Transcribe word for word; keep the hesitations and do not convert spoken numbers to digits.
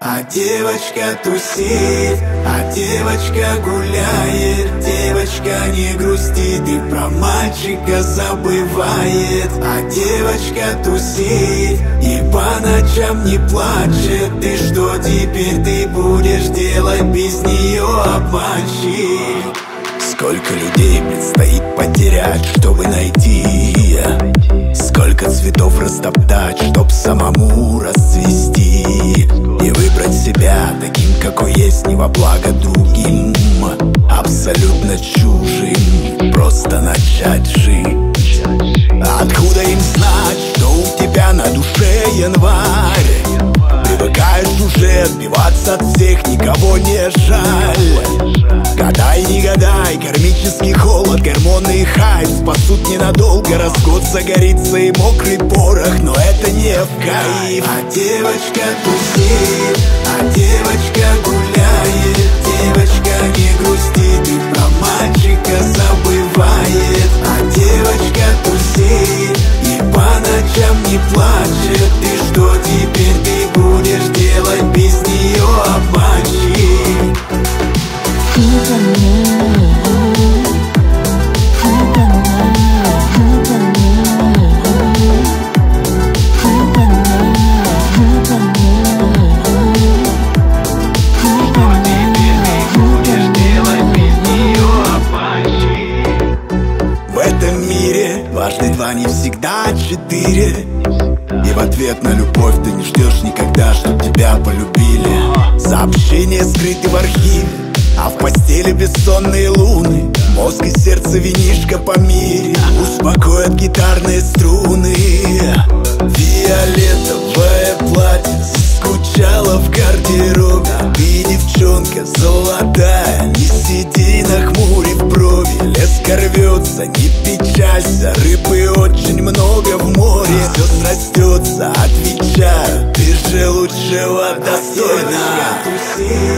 А девочка тусит, а девочка гуляет. Девочка не грустит и про мальчика забывает. А девочка тусит и по ночам не плачет. И что теперь ты будешь делать без нее, обманщик? Сколько людей предстоит потерять, чтобы найти? Сколько цветов растоптать, чтоб самому расцвести? И выбрать себя таким, какой есть, не во благо другим, абсолютно чужим, просто начать жить. Откуда им знать, что у тебя на душе январь? Привыкаешь уже отбиваться от всех, никого не жаль. Гадай, не гадай, кармический холод, гормоны и хайп спасут ненадолго. Раз в год загорится и мокрый порох, но это не в кайф. А девочка тусит, а девочка гуляет. Девочка не грустит и про мальчика забывает. А девочка тусит и по ночам не плачет. И что теперь ты будешь делать без нее, обманщик? В этом мире дважды два не всегда четыре. И в ответ на любовь ты не ждешь никогда, чтоб тебя полюбили. Сообщения скрыты в архиве, а в постели бессонные луны. Мозг и сердце винишка по мире успокоят гитарные струны. Фиолетовое платье скучала в гардеробе. Ты, девчонка золотая, не сиди нахмурив брови. Лес рвется, не печалься, рыбы очень много в море. Все срастется, отвечаю, ты же лучшего достойна.